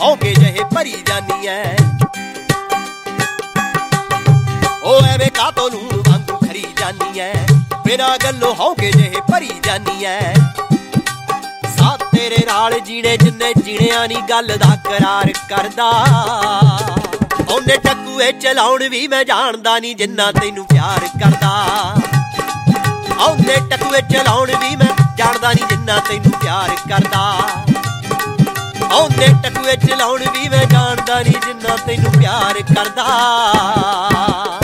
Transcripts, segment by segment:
ਹੌਂਕੇ ਜਿਹੇ ਭਰੀ ਜਾਨੀ ਐ। ਉਹ ਐਵੇਂ ਕਾਤੋਂ ਲੂਣ ਵਾਂਗੂ ਖਰੀ ਜਾਨੀ ਐ, ਬਿਨਾਂ ਗੱਲੋਂ ਹੌਂਕੇ ਜਿਹੇ ਭਰੀ ਜਾਨੀ ਐ। ਸਾਥ ਤੇਰੇ ਨਾਲ ਜੀਣੇ ਜਿੰਨੇ ਜੀਣਿਆਂ ਨੀ ਗੱਲ ਦਾ ਕਰਾਰ ਕਰਦਾ। ਉਹਨੇ ਟਕੂਏ ਚਲਾਉਣ ਵੀ ਮੈਂ ਜਾਣਦਾ ਨੀ ਜਿੰਨਾ ਤੈਨੂੰ ਪਿਆਰ ਕਰਦਾ। ਉਹਨੇ ਟਕੂਏ ਚਲਾਉਣ ਵੀ ਮੈਂ ਜਾਣਦਾ ਨੀ ਜਿੰਨਾ ਤੈਨੂੰ ਪਿਆਰ ਕਰਦਾ। ਉਹਨੇ ਟਕੂਏ ਚਲਾਉਣ ਵੀ ਮੈਂ ਜਾਣਦਾ ਨੀ ਜਿੰਨਾ ਤੈਨੂੰ ਪਿਆਰ ਕਰਦਾ।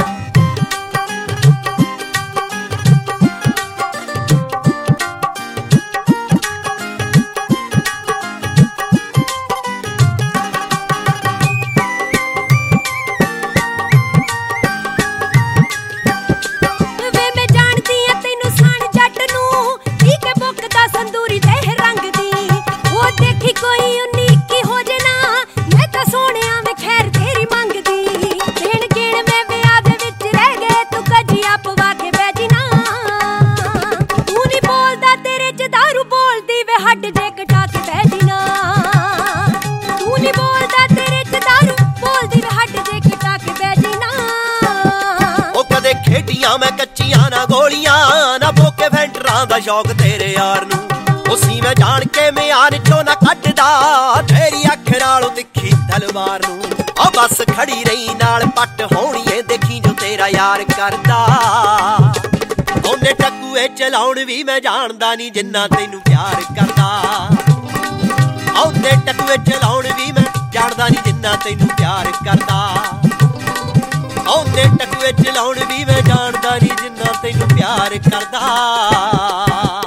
ਖੇਡੀਆਂ ਮੈਂ ਕੱਚੀਆਂ ਨਾ ਗੋਲੀਆਂ, ਨਾ ਭੋਕੇ ਫੈਂਟਰਾਂ ਦਾ ਸ਼ੌਕ ਤੇਰੇ ਯਾਰ ਨੂੰ। ਉਸੀ ਮੈਂ ਜਾਣ ਕੇ ਮਿਆਨ ਚੋਂ ਨਾ ਕੱਢਦਾ, ਤੇਰੀ ਅੱਖ ਨਾਲੋਂ ਤਿੱਖੀ ਤਲਵਾਰ ਨੂੰ। ਉਹ ਬਸ ਖੜੀ ਰਹੀ ਨਾਲ ਪੱਟ ਹੋਣੀਏ, ਦੇਖੀ ਜੋ ਤੇਰਾ ਯਾਰ ਕਰਦਾ। ਉਹਨੇ ਟਕੂਏ ਚਲਾਉਣ ਵੀ ਮੈਂ ਜਾਣਦਾ ਨੀ ਜਿੰਨਾ ਤੈਨੂੰ ਪਿਆਰ ਕਰਦਾ। ਉਹਨੇ ਟਕੂਏ ਚਲਾਉਣ ਵੀ ਮੈਂ ਜਾਣਦਾ ਨੀ ਜਿੰਨਾ ਤੈਨੂੰ ਪਿਆਰ ਕਰਦਾ। ਉਹਨੇ ਟਕੂਏ ਚਲਾਉਣ ਵੀ ਮੈਂ ਜਾਣਦਾ ਨੀ ਜਿੰਨਾ ਤੈਨੂੰ ਪਿਆਰ ਕਰਦਾ।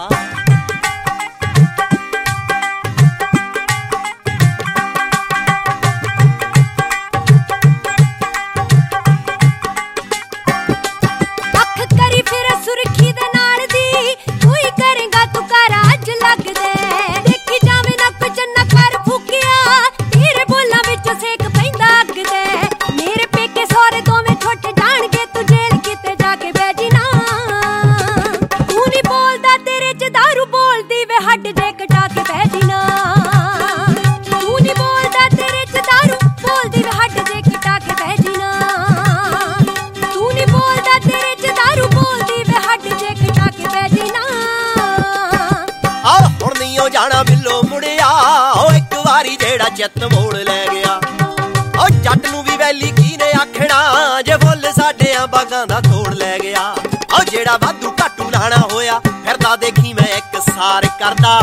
ਜਾਣਾ ਬਿੱਲੋ ਮੁੜਿਆ ਉਹ ਇੱਕ ਵਾਰੀ ਜਿਹੜਾ ਚਿੱਤ ਮੋੜ ਲੈ ਗਿਆ। ਉਹ ਜੱਟ ਨੂੰ ਵੀ ਵੈਲੀ ਕੀਨੇ ਆਖਣਾ ਜੇ ਫੁੱਲ ਸਾਡਿਆਂ ਬਾਗਾਂ ਦਾ ਤੋੜ ਲੈ ਗਿਆ। ਉਹ ਜਿਹੜਾ ਵਾਧੂ ਘਾਟੂ ਲਾਣਾ ਹੋਇਆ ਫਿਰਦਾ ਦੇਖੀ ਮੈਂ ਇੱਕ ਸਾਰ ਕਰਦਾ।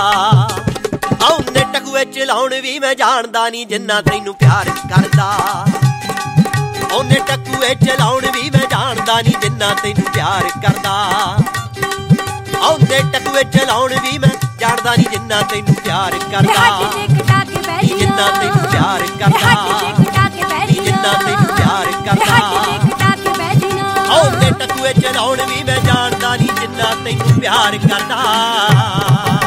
ਉਹਨੇ ਟਕੂਏ ਚਲਾਉਣ ਵੀ ਮੈਂ ਜਾਣਦਾ ਨੀ ਜਿੰਨਾ ਤੈਨੂੰ ਪਿਆਰ ਕਰਦਾ। ਉਹਨੇ ਟਕੂਏ ਚਲਾਉਣ ਵੀ ਮੈਂ ਜਾਣਦਾ ਨੀ ਜਿੰਨਾ ਤੈਨੂੰ ਪਿਆਰ ਕਰਦਾ। ਉਹਨੇ ਟਕੂਏ ਚਲਾਉਣ ਵੀ ਮੈਂ ਜਾਣਦਾ ਨੀ ਜਿੰਨਾ ਤੈਨੂੰ ਪਿਆਰ ਕਰਦਾ। ਜਿੰਨਾ ਤੈਨੂੰ ਪਿਆਰ ਕਰਦਾ, ਜਿੰਨਾ ਤੈਨੂੰ ਪਿਆਰ ਕਰਦਾ। ਉਹਨੇ ਟਕੂਏ ਚਲਾਉਣ ਵੀ ਮੈਂ ਜਾਣਦਾ ਨੀ ਜਿੰਨਾ ਤੈਨੂੰ ਪਿਆਰ ਕਰਦਾ।